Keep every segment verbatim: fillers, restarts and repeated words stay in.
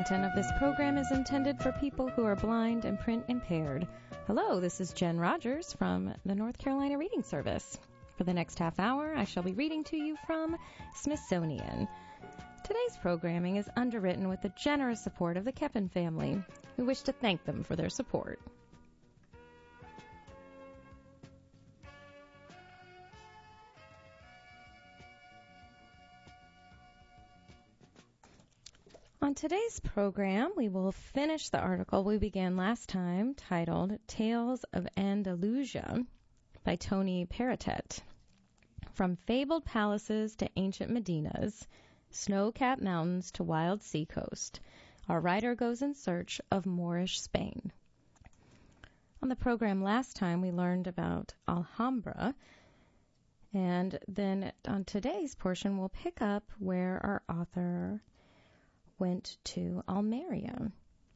content of this program is intended for people who are blind and print impaired. Hello, this is Jen Rogers from the North Carolina Reading Service. For the next half hour, I shall be reading to you from Smithsonian. Today's programming is underwritten with the generous support of the Keppen family. We wish to thank them for their support. On today's program, we will finish the article we began last time titled Tales of Andalusia by Tony Peritet. From fabled palaces to ancient Medinas, snow-capped mountains to wild seacoast, our writer goes in search of Moorish Spain. On the program last time, we learned about Alhambra, and then on today's portion, we'll pick up where our author went to Almeria.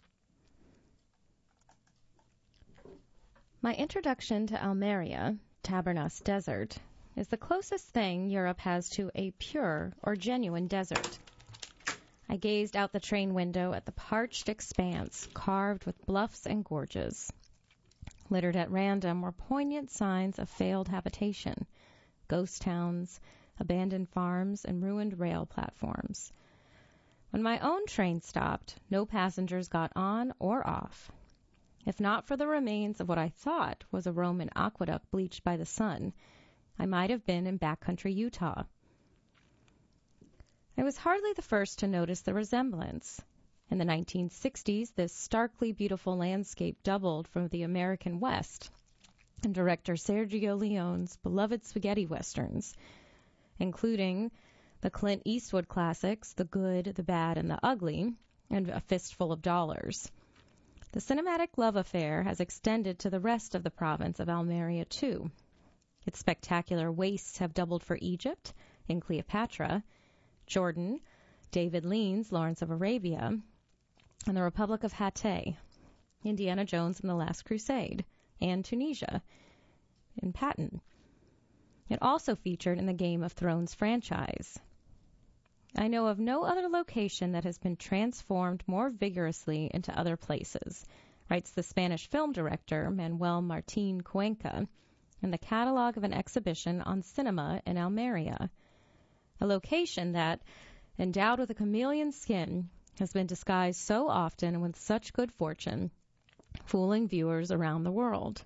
My introduction to Almeria, Tabernas Desert, is the closest thing Europe has to a pure or genuine desert. I gazed out the train window at the parched expanse carved with bluffs and gorges. Littered at random were poignant signs of failed habitation, ghost towns, abandoned farms, and ruined rail platforms. When my own train stopped, no passengers got on or off. If not for the remains of what I thought was a Roman aqueduct bleached by the sun, I might have been in backcountry Utah. I was hardly the first to notice the resemblance. In the nineteen sixties, this starkly beautiful landscape doubled from the American West, and director Sergio Leone's beloved spaghetti westerns, including the Clint Eastwood classics, The Good, the Bad, and the Ugly, and A Fistful of Dollars. The cinematic love affair has extended to the rest of the province of Almeria, too. Its spectacular wastes have doubled for Egypt, in Cleopatra, Jordan, David Lean's Lawrence of Arabia, and the Republic of Hatay, Indiana Jones and the Last Crusade, and Tunisia, in Patton. It also featured in the Game of Thrones franchise. I know of no other location that has been transformed more vigorously into other places, writes the Spanish film director Manuel Martín Cuenca in the catalog of an exhibition on cinema in Almeria, a location that, endowed with a chameleon skin, has been disguised so often and with such good fortune, fooling viewers around the world.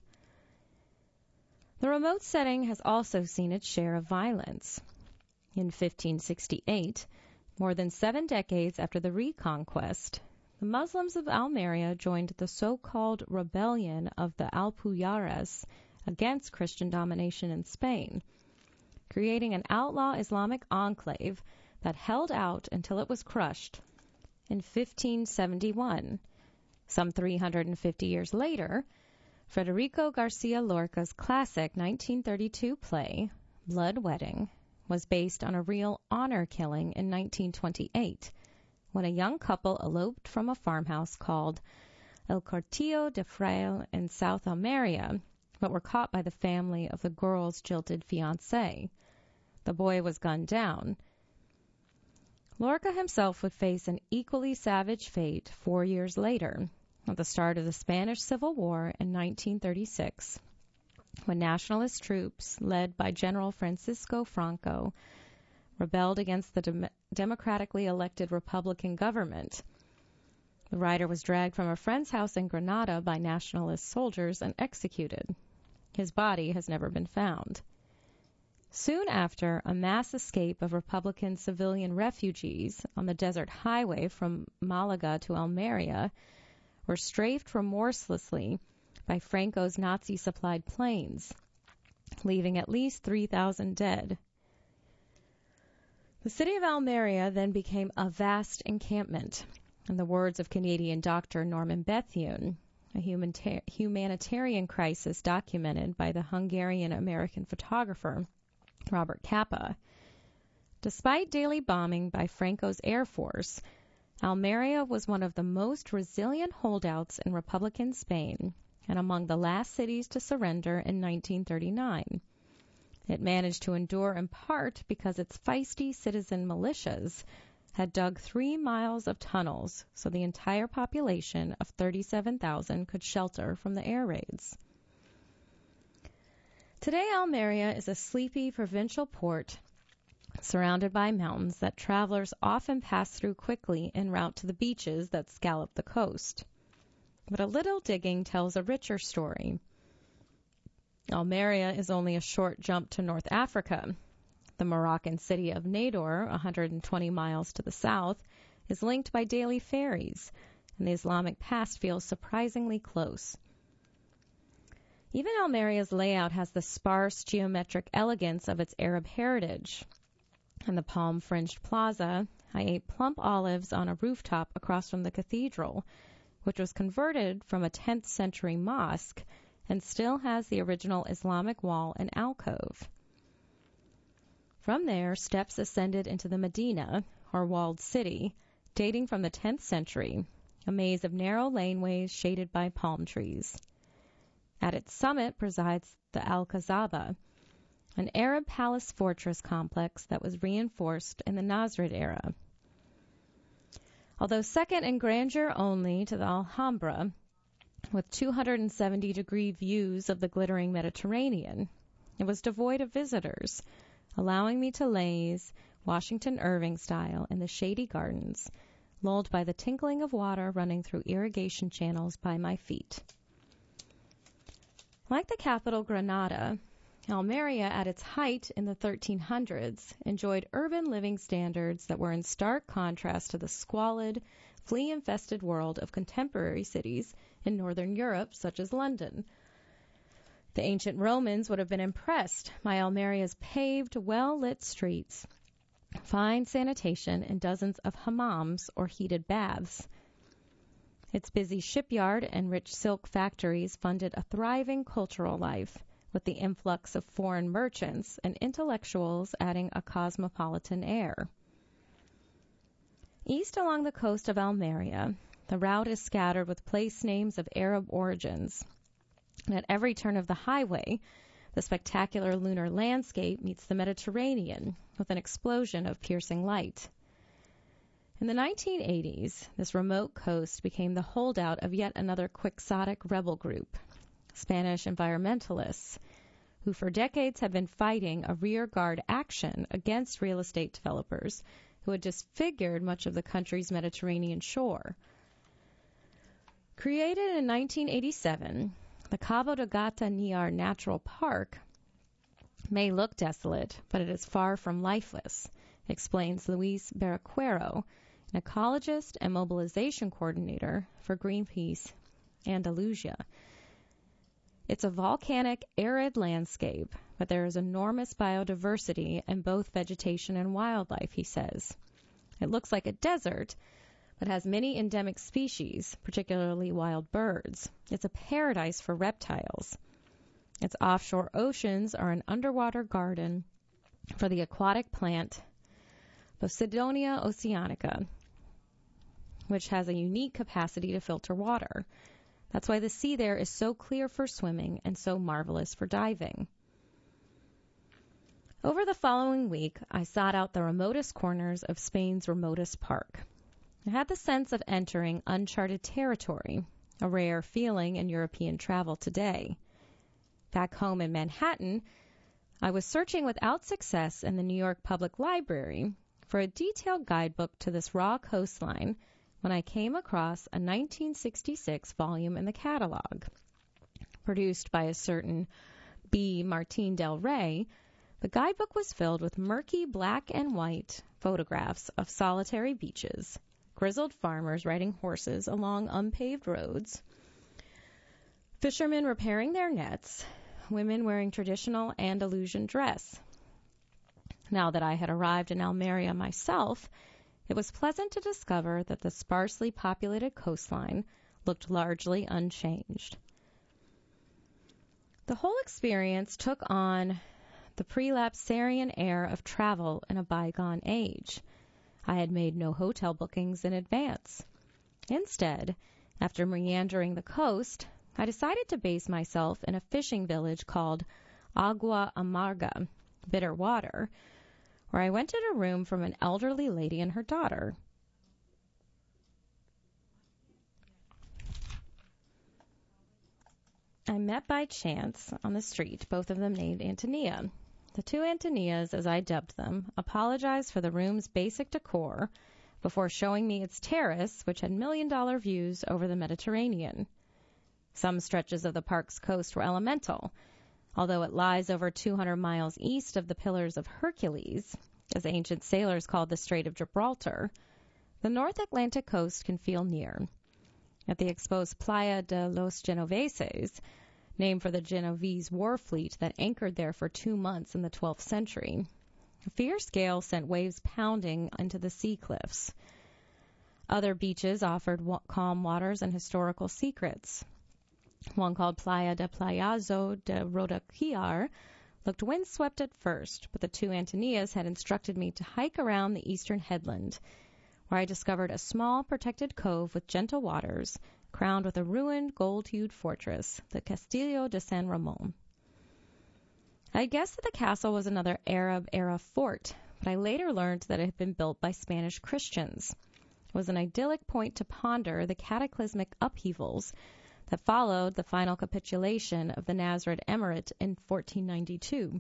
The remote setting has also seen its share of violence. In fifteen sixty-eight, more than seven decades after the Reconquest, the Muslims of Almeria joined the so-called rebellion of the Alpujarras against Christian domination in Spain, creating an outlaw Islamic enclave that held out until it was crushed in fifteen seventy-one. Some three hundred fifty years later, Federico Garcia Lorca's classic nineteen thirty-two play, Blood Wedding, was based on a real honor killing in nineteen twenty-eight, when a young couple eloped from a farmhouse called El Cortillo de Fraile in South Almeria, but were caught by the family of the girl's jilted fiancé. The boy was gunned down. Lorca himself would face an equally savage fate four years later, at the start of the Spanish Civil War in nineteen thirty-six, when nationalist troops, led by General Francisco Franco, rebelled against the dem- democratically elected Republican government. The writer was dragged from a friend's house in Granada by nationalist soldiers and executed. His body has never been found. Soon after, a mass escape of Republican civilian refugees on the desert highway from Malaga to Almeria were strafed remorselessly by Franco's Nazi-supplied planes, leaving at least three thousand dead. The city of Almeria then became a vast encampment. In the words of Canadian doctor Norman Bethune, a humanita- humanitarian crisis documented by the Hungarian-American photographer Robert Capa. Despite daily bombing by Franco's Air Force, Almeria was one of the most resilient holdouts in Republican Spain and among the last cities to surrender in nineteen thirty-nine. It managed to endure in part because its feisty citizen militias, had dug three miles of tunnels so the entire population of thirty-seven thousand could shelter from the air raids. Today, Almeria is a sleepy provincial port surrounded by mountains that travelers often pass through quickly en route to the beaches that scallop the coast. But a little digging tells a richer story. Almeria is only a short jump to North Africa. The Moroccan city of Nador, one hundred twenty miles to the south, is linked by daily ferries, and the Islamic past feels surprisingly close. Even Almeria's layout has the sparse geometric elegance of its Arab heritage. In the palm-fringed plaza, I ate plump olives on a rooftop across from the cathedral, which was converted from a tenth century mosque and still has the original Islamic wall and alcove. From there, steps ascended into the Medina, or walled city, dating from the tenth century, a maze of narrow laneways shaded by palm trees. At its summit presides the Al-Kazaba, an Arab palace fortress complex that was reinforced in the Nasrid era. Although second in grandeur only to the Alhambra, with two hundred seventy degree views of the glittering Mediterranean, it was devoid of visitors, allowing me to laze, Washington Irving style, in the shady gardens, lulled by the tinkling of water running through irrigation channels by my feet. Like the capital Granada, Almeria at its height in the thirteen hundreds enjoyed urban living standards that were in stark contrast to the squalid, flea-infested world of contemporary cities in northern Europe, such as London. The ancient Romans would have been impressed by Almeria's paved, well-lit streets, fine sanitation, and dozens of hammams or heated baths. Its busy shipyard and rich silk factories funded a thriving cultural life, with the influx of foreign merchants and intellectuals adding a cosmopolitan air. East along the coast of Almeria, the route is scattered with place names of Arab origins. And at every turn of the highway, the spectacular lunar landscape meets the Mediterranean with an explosion of piercing light. In the nineteen eighties, this remote coast became the holdout of yet another quixotic rebel group, Spanish environmentalists, who for decades had been fighting a rearguard action against real estate developers who had disfigured much of the country's Mediterranean shore. Created in nineteen eighty-seven, the Cabo de Gata Niar Natural Park may look desolate, but it is far from lifeless, explains Luis Barraquero, an ecologist and mobilization coordinator for Greenpeace Andalusia. It's a volcanic, arid landscape, but there is enormous biodiversity in both vegetation and wildlife, he says. It looks like a desert, but has many endemic species, particularly wild birds. It's a paradise for reptiles. Its offshore oceans are an underwater garden for the aquatic plant Posidonia oceanica, which has a unique capacity to filter water. That's why the sea there is so clear for swimming and so marvelous for diving. Over the following week, I sought out the remotest corners of Spain's remotest park. I had the sense of entering uncharted territory, a rare feeling in European travel today. Back home in Manhattan, I was searching without success in the New York Public Library for a detailed guidebook to this raw coastline when I came across a nineteen sixty-six volume in the catalog. Produced by a certain B. Martin del Rey, the guidebook was filled with murky black and white photographs of solitary beaches, grizzled farmers riding horses along unpaved roads, fishermen repairing their nets, women wearing traditional Andalusian dress. Now that I had arrived in Almeria myself, it was pleasant to discover that the sparsely populated coastline looked largely unchanged. The whole experience took on the prelapsarian air of travel in a bygone age. I had made no hotel bookings in advance. Instead, after meandering the coast, I decided to base myself in a fishing village called Agua Amarga, bitter water, where I rented a room from an elderly lady and her daughter. I met by chance on the street both of them named Antonia. The two Antonias, as I dubbed them, apologized for the room's basic decor before showing me its terrace, which had million-dollar views over the Mediterranean. Some stretches of the park's coast were elemental, although it lies over two hundred miles east of the Pillars of Hercules, as ancient sailors called the Strait of Gibraltar. The North Atlantic coast can feel near. At the exposed Playa de los Genoveses, named for the Genovese war fleet that anchored there for two months in the twelfth century, a fierce gale sent waves pounding into the sea cliffs. Other beaches offered wa- calm waters and historical secrets. One called Playa de Playazo de Rodaquillar looked windswept at first, but the two Antonias had instructed me to hike around the eastern headland, where I discovered a small protected cove with gentle waters, crowned with a ruined gold-hued fortress, the Castillo de San Ramon. I guessed that the castle was another Arab-era fort, but I later learned that it had been built by Spanish Christians. It was an idyllic point to ponder the cataclysmic upheavals that followed the final capitulation of the Nasrid Emirate in fourteen ninety-two.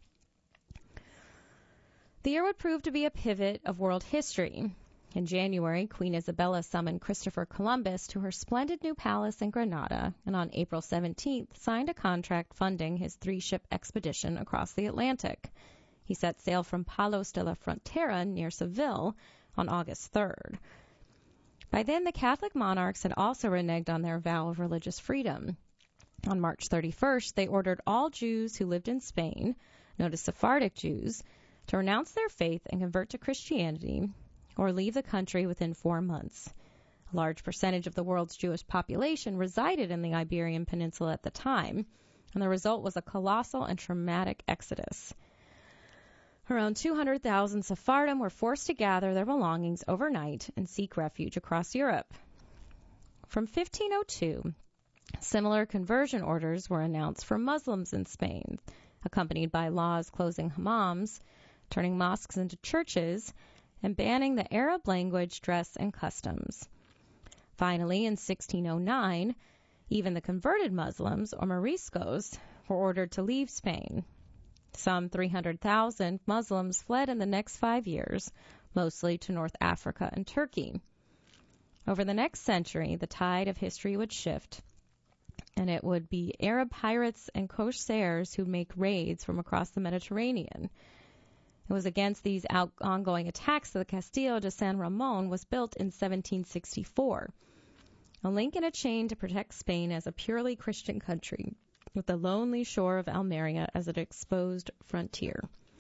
The year would prove to be a pivot of world history. In January, Queen Isabella summoned Christopher Columbus to her splendid new palace in Granada, and on April seventeenth signed a contract funding his three-ship expedition across the Atlantic. He set sail from Palos de la Frontera near Seville on August third. By then, the Catholic monarchs had also reneged on their vow of religious freedom. On March thirty-first, they ordered all Jews who lived in Spain, known as Sephardic Jews, to renounce their faith and convert to Christianity, or leave the country within four months. A large percentage of the world's Jewish population resided in the Iberian Peninsula at the time, and the result was a colossal and traumatic exodus. Around two hundred thousand Sephardim were forced to gather their belongings overnight and seek refuge across Europe. From fifteen oh two, similar conversion orders were announced for Muslims in Spain, accompanied by laws closing hammams, turning mosques into churches, and banning the Arab language, dress, and customs. Finally, in sixteen oh nine, even the converted Muslims, or Moriscos, were ordered to leave Spain. Some three hundred thousand Muslims fled in the next five years, mostly to North Africa and Turkey. Over the next century, the tide of history would shift, and it would be Arab pirates and corsairs who make raids from across the Mediterranean. It was against these out- ongoing attacks that the Castillo de San Ramon was built in seventeen sixty-four, a link in a chain to protect Spain as a purely Christian country, with the lonely shore of Almeria as an exposed frontier.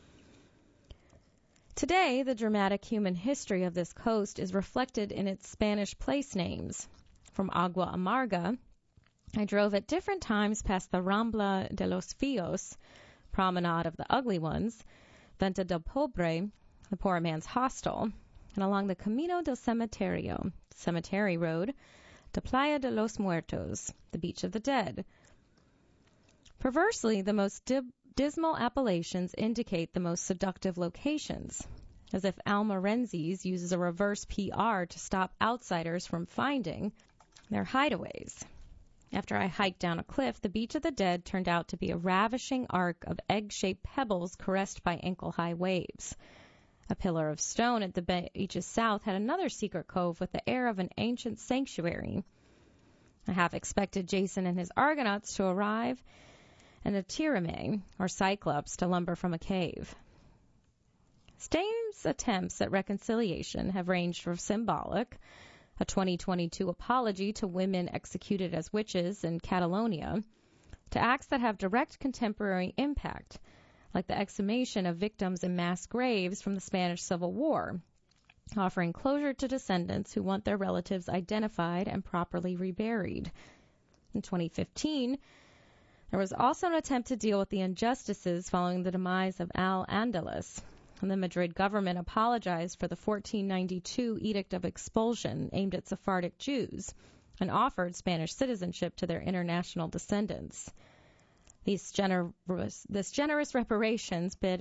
Today, the dramatic human history of this coast is reflected in its Spanish place names. From Agua Amarga, I drove at different times past the Rambla de los Fios, Promenade of the Ugly Ones, Venta del Pobre, the Poor Man's Hostel, and along the Camino del Cementerio, Cemetery Road, to Playa de los Muertos, the Beach of the Dead. Perversely, the most di- dismal appellations indicate the most seductive locations, as if Alma Renzi's uses a reverse P R to stop outsiders from finding their hideaways. After I hiked down a cliff, the Beach of the Dead turned out to be a ravishing arc of egg-shaped pebbles caressed by ankle-high waves. A pillar of stone at the beach's south had another secret cove with the air of an ancient sanctuary. I half expected Jason and his Argonauts to arrive, and a Tirame, or Cyclops, to lumber from a cave. Spain's attempts at reconciliation have ranged from symbolic, a twenty twenty-two apology to women executed as witches in Catalonia, to acts that have direct contemporary impact, like the exhumation of victims in mass graves from the Spanish Civil War, offering closure to descendants who want their relatives identified and properly reburied. In twenty fifteen, there was also an attempt to deal with the injustices following the demise of Al-Andalus, and the Madrid government apologized for the fourteen ninety-two Edict of Expulsion aimed at Sephardic Jews and offered Spanish citizenship to their international descendants. These generous, this generous reparations bid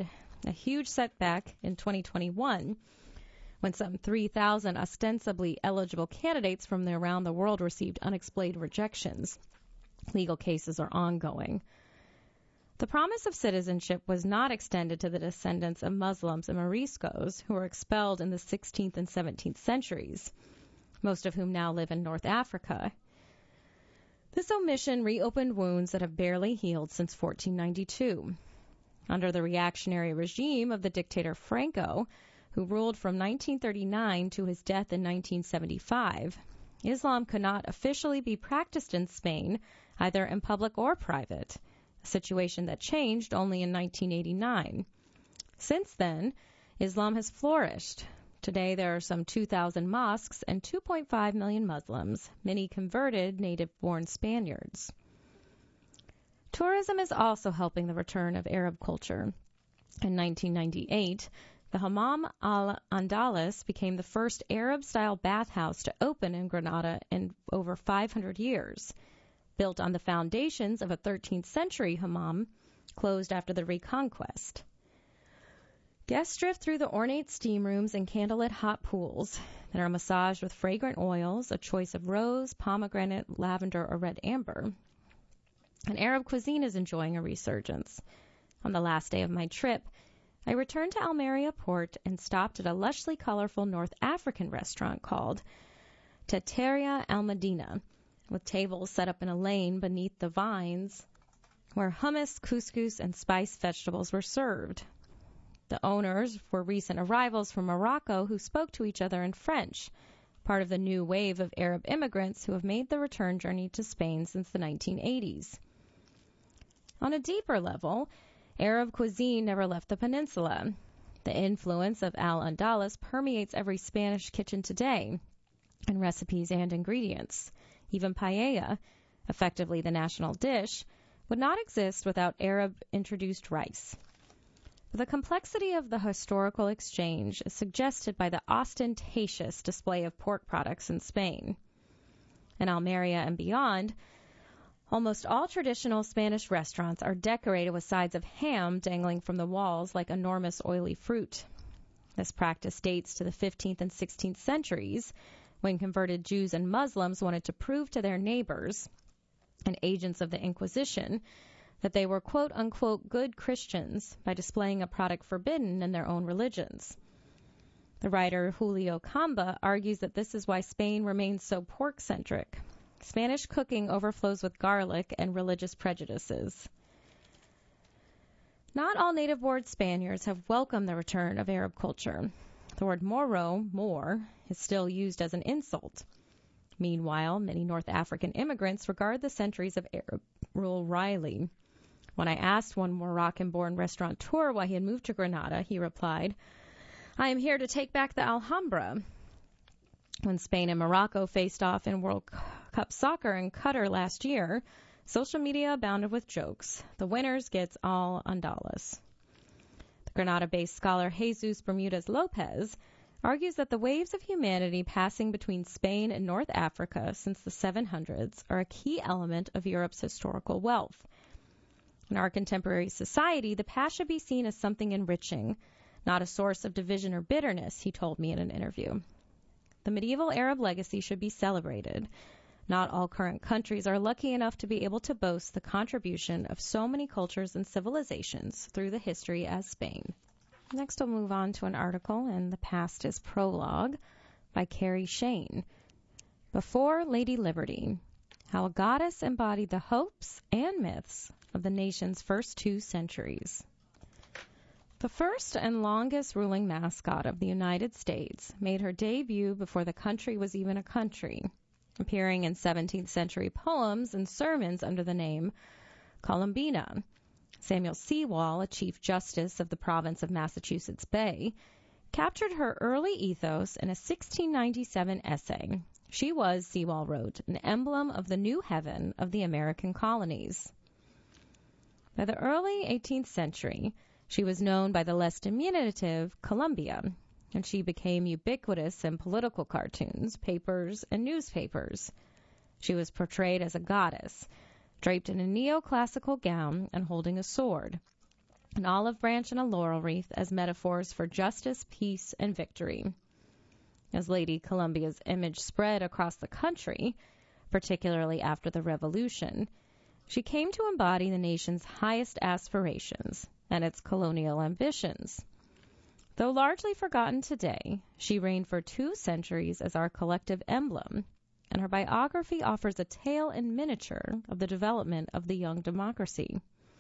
a huge setback in twenty twenty-one when some three thousand ostensibly eligible candidates from around the world received unexplained rejections. Legal cases are ongoing. The promise of citizenship was not extended to the descendants of Muslims and Moriscos who were expelled in the sixteenth and seventeenth centuries, most of whom now live in North Africa. This omission reopened wounds that have barely healed since fourteen ninety-two. Under the reactionary regime of the dictator Franco, who ruled from nineteen thirty-nine to his death in nineteen seventy-five, Islam could not officially be practiced in Spain, either in public or private, a situation that changed only in nineteen eighty-nine. Since then, Islam has flourished. Today there are some two thousand mosques and two point five million Muslims, many converted native-born Spaniards. Tourism is also helping the return of Arab culture. In nineteen ninety-eight, the Hammam al-Andalus became the first Arab-style bathhouse to open in Granada in over five hundred years. Built on the foundations of a thirteenth century hammam, closed after the Reconquest. Guests drift through the ornate steam rooms and candlelit hot pools that are massaged with fragrant oils, a choice of rose, pomegranate, lavender, or red amber. And Arab cuisine is enjoying a resurgence. On the last day of my trip, I returned to Almeria Port and stopped at a lushly colorful North African restaurant called Teteria Al Medina, with tables set up in a lane beneath the vines where hummus, couscous, and spiced vegetables were served. The owners were recent arrivals from Morocco who spoke to each other in French, part of the new wave of Arab immigrants who have made the return journey to Spain since the nineteen eighties. On a deeper level, Arab cuisine never left the peninsula. The influence of Al-Andalus permeates every Spanish kitchen today, in recipes and ingredients. Even paella, effectively the national dish, would not exist without Arab-introduced rice. But the complexity of the historical exchange is suggested by the ostentatious display of pork products in Spain. In Almeria and beyond, almost all traditional Spanish restaurants are decorated with sides of ham dangling from the walls like enormous oily fruit. This practice dates to the fifteenth and sixteenth centuries, when converted Jews and Muslims wanted to prove to their neighbors and agents of the Inquisition that they were quote-unquote good Christians by displaying a product forbidden in their own religions. The writer Julio Camba argues that this is why Spain remains so pork-centric. Spanish cooking overflows with garlic and religious prejudices. Not all native-born Spaniards have welcomed the return of Arab culture. The word moro, Moor, is still used as an insult. Meanwhile, many North African immigrants regard the centuries of Arab rule wryly. When I asked one Moroccan-born restaurateur why he had moved to Granada, he replied, "I am here to take back the Alhambra." When Spain and Morocco faced off in World Cup soccer in Qatar last year, social media abounded with jokes. The winners gets Al-Andalus. Granada-based scholar Jesus Bermudez Lopez argues that the waves of humanity passing between Spain and North Africa since the seven hundreds are a key element of Europe's historical wealth. In our contemporary society, the past should be seen as something enriching, not a source of division or bitterness, he told me in an interview. The medieval Arab legacy should be celebrated. Not all current countries are lucky enough to be able to boast the contribution of so many cultures and civilizations through the history as Spain. Next, we'll move on to an article in The Past is Prologue by Carrie Shane. Before Lady Liberty, How a Goddess Embodied the Hopes and Myths of the Nation's First Two Centuries. The first and longest ruling mascot of the United States made her debut before the country was even a country, appearing in seventeenth century poems and sermons under the name Columbina. Samuel Sewall, a Chief Justice of the province of Massachusetts Bay, captured her early ethos in a sixteen ninety-seven essay. She was, Sewall wrote, an emblem of the new heaven of the American colonies. By the early eighteenth century, she was known by the less diminutive Columbia, and she became ubiquitous in political cartoons, papers, and newspapers. She was portrayed as a goddess, draped in a neoclassical gown and holding a sword. an olive branch and a laurel wreath as metaphors for justice, peace, and victory. As Lady Columbia's image spread across the country, particularly after the Revolution, she came to embody the nation's highest aspirations and its colonial ambitions. Though largely forgotten today, she reigned for two centuries as our collective emblem, and her biography offers a tale in miniature of the development of the young democracy.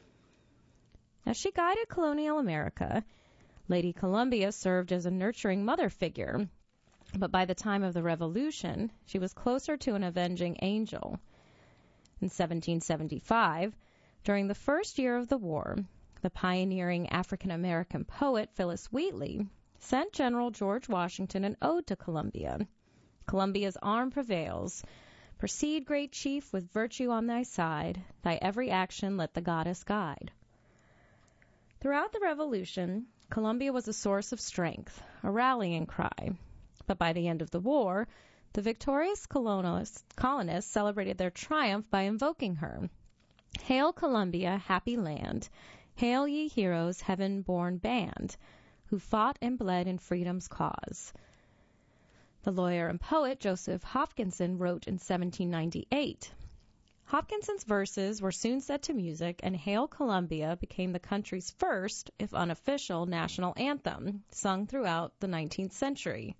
As she guided colonial America, Lady Columbia served as a nurturing mother figure, but by the time of the Revolution, she was closer to an avenging angel. In seventeen seventy-five, during the first year of the war, the pioneering African-American poet Phillis Wheatley sent General George Washington an ode to Columbia. Columbia's arm prevails. Proceed, great chief, with virtue on thy side. Thy every action let the goddess guide. Throughout the Revolution, Columbia was a source of strength, a rallying cry. But by the end of the war, the victorious colonists, colonists celebrated their triumph by invoking her. Hail Columbia, happy land. Hail ye heroes, heaven-born band, who fought and bled in freedom's cause. The lawyer and poet Joseph Hopkinson wrote in seventeen ninety-eight. Hopkinson's verses were soon set to music, and Hail Columbia became the country's first, if unofficial, national anthem, sung throughout the nineteenth century.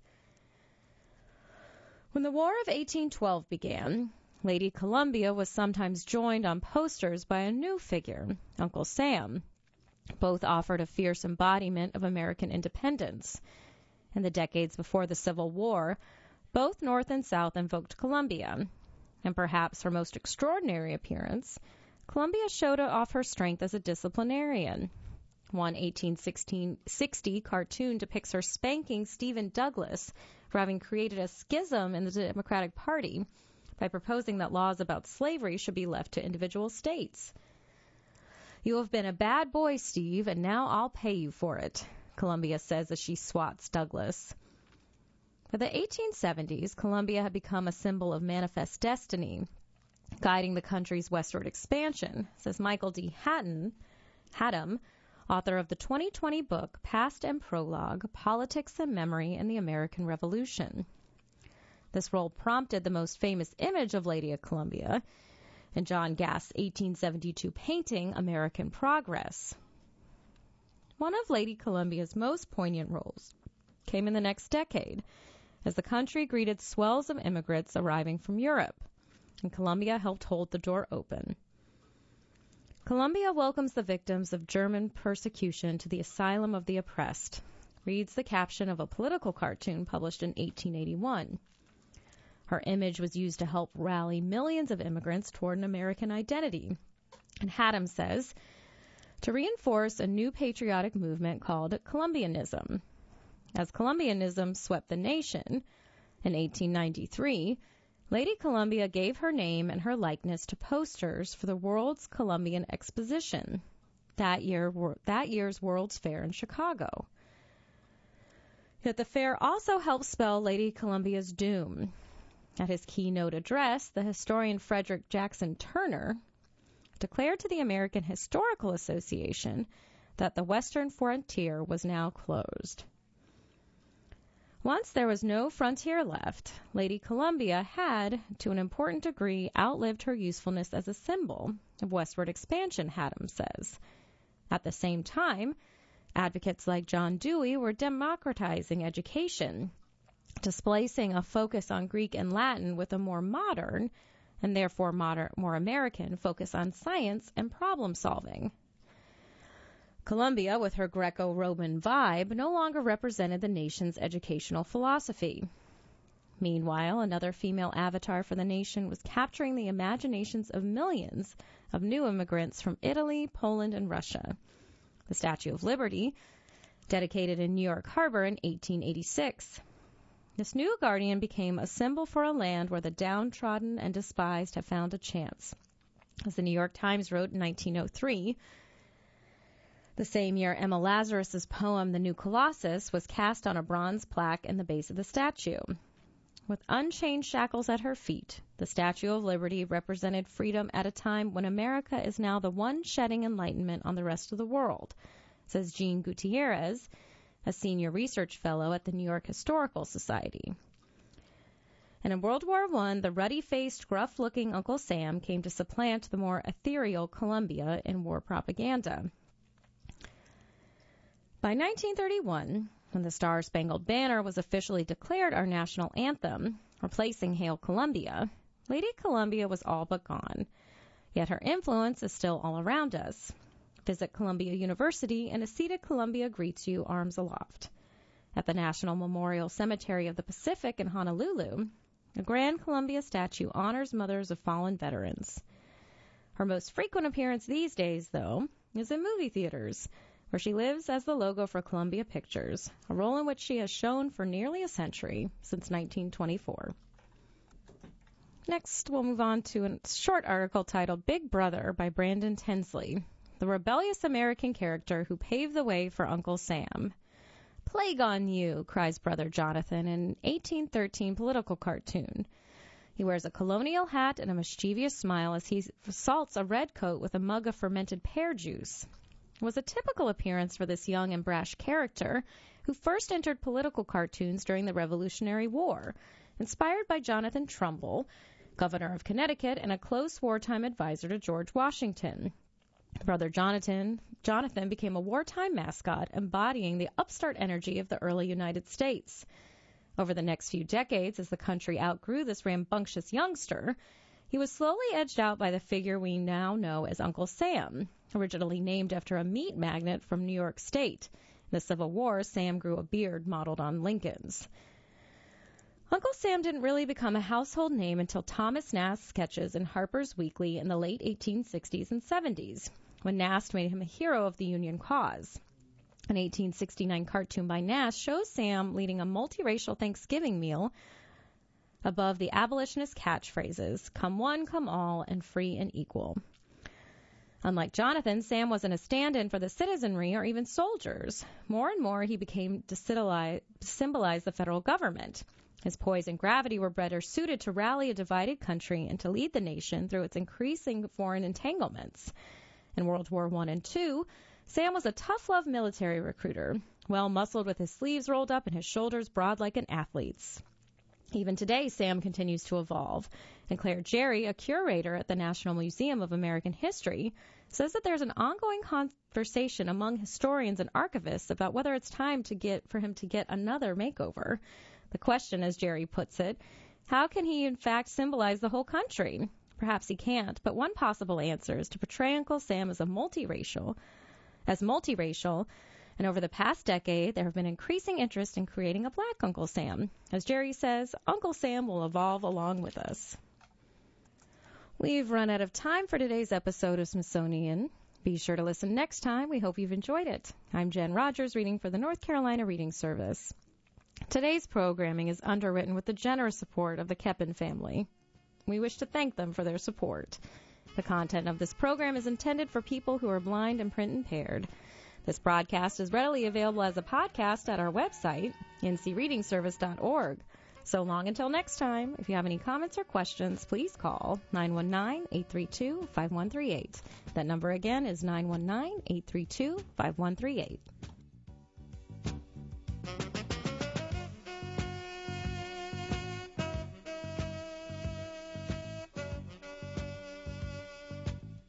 When the War of eighteen twelve began, Lady Columbia was sometimes joined on posters by a new figure, Uncle Sam. Both offered a fierce embodiment of American independence. In the decades before the Civil War, both North and South invoked Columbia. And perhaps her most extraordinary appearance, Columbia showed off her strength as a disciplinarian. One eighteen sixty cartoon depicts her spanking Stephen Douglas for having created a schism in the Democratic Party by proposing that laws about slavery should be left to individual states. You have been a bad boy, Steve, and now I'll pay you for it, Columbia says as she swats Douglas. By the eighteen seventies, Columbia had become a symbol of manifest destiny, guiding the country's westward expansion, says Michael D. Hatton, Haddam, author of the twenty twenty book Past and Prologue, Politics and Memory in the American Revolution. This role prompted the most famous image of Lady Columbia in John Gast's eighteen seventy-two painting, American Progress. One of Lady Columbia's most poignant roles came in the next decade, as the country greeted swells of immigrants arriving from Europe, and Columbia helped hold the door open. Columbia welcomes the victims of German persecution to the asylum of the oppressed, reads the caption of a political cartoon published in eighteen eighty-one. Her image was used to help rally millions of immigrants toward an American identity. And Haddam says, to reinforce a new patriotic movement called Columbianism. As Columbianism swept the nation in eighteen ninety-three, Lady Columbia gave her name and her likeness to posters for the World's Columbian Exposition, that year that year's World's Fair in Chicago. Yet the fair also helped spell Lady Columbia's doom. At his keynote address, the historian Frederick Jackson Turner declared to the American Historical Association that the western frontier was now closed. Once there was no frontier left, Lady Columbia had, to an important degree, outlived her usefulness as a symbol of westward expansion, Haddam says. At the same time, advocates like John Dewey were democratizing education, displacing a focus on Greek and Latin with a more modern, and therefore modern, more American, focus on science and problem solving. Columbia, with her Greco-Roman vibe, no longer represented the nation's educational philosophy. Meanwhile, another female avatar for the nation was capturing the imaginations of millions of new immigrants from Italy, Poland, and Russia. The Statue of Liberty, dedicated in New York Harbor in eighteen eighty-six. This new guardian became a symbol for a land where the downtrodden and despised have found a chance. As the New York Times wrote in nineteen oh three, the same year Emma Lazarus's poem, The New Colossus, was cast on a bronze plaque in the base of the statue. With unchained shackles at her feet, the Statue of Liberty represented freedom at a time when America is now the one shedding enlightenment on the rest of the world, says Jean Gutierrez, a senior research fellow at the New York Historical Society. And in World War One, the ruddy-faced, gruff-looking Uncle Sam came to supplant the more ethereal Columbia in war propaganda. By nineteen thirty-one, when the Star-Spangled Banner was officially declared our national anthem, replacing Hail Columbia, Lady Columbia was all but gone. Yet her influence is still all around us. Visit Columbia University, and a seated Columbia greets you, arms aloft. At the National Memorial Cemetery of the Pacific in Honolulu, a Grand Columbia statue honors mothers of fallen veterans. Her most frequent appearance these days, though, is in movie theaters, where she lives as the logo for Columbia Pictures, a role in which she has shown for nearly a century, since nineteen twenty-four. Next, we'll move on to a short article titled Big Brother by Brandon Tinsley, the rebellious American character who paved the way for Uncle Sam. Plague on you, cries Brother Jonathan in an eighteen thirteen political cartoon. He wears a colonial hat and a mischievous smile as he assaults a red coat with a mug of fermented pear juice. It was a typical appearance for this young and brash character who first entered political cartoons during the Revolutionary War, inspired by Jonathan Trumbull, governor of Connecticut and a close wartime advisor to George Washington. Brother Jonathan, Jonathan became a wartime mascot embodying the upstart energy of the early United States. Over the next few decades, as the country outgrew this rambunctious youngster, he was slowly edged out by the figure we now know as Uncle Sam, originally named after a meat magnate from New York State. In the Civil War, Sam grew a beard modeled on Lincoln's. Uncle Sam didn't really become a household name until Thomas Nast's sketches in Harper's Weekly in the late eighteen sixties and seventies, when Nast made him a hero of the Union cause. An eighteen sixty-nine cartoon by Nast shows Sam leading a multiracial Thanksgiving meal above the abolitionist catchphrases, "Come one, come all," and "free and equal." Unlike Jonathan, Sam wasn't a stand-in for the citizenry or even soldiers. More and more, he became to symbolize the federal government. His poise and gravity were better suited to rally a divided country and to lead the nation through its increasing foreign entanglements. In World War One and Two, Sam was a tough-love military recruiter, well-muscled with his sleeves rolled up and his shoulders broad like an athlete's. Even today, Sam continues to evolve. And Claire Jerry, a curator at the National Museum of American History, says that there's an ongoing conversation among historians and archivists about whether it's time to get for him to get another makeover. The question, as Jerry puts it, how can he in fact symbolize the whole country? Perhaps he can't, but one possible answer is to portray Uncle Sam as a multiracial, as multiracial, and over the past decade, there have been increasing interest in creating a black Uncle Sam. As Jerry says, Uncle Sam will evolve along with us. We've run out of time for today's episode of Smithsonian. Be sure to listen next time. We hope you've enjoyed it. I'm Jen Rogers, reading for the North Carolina Reading Service. Today's programming is underwritten with the generous support of the Keppen family. We wish to thank them for their support. The content of this program is intended for people who are blind and print impaired. This broadcast is readily available as a podcast at our website, n c reading service dot org. So long until next time, if you have any comments or questions, please call nine one nine, eight three two, five one three eight. That number again is nine one nine, eight three two, five one three eight.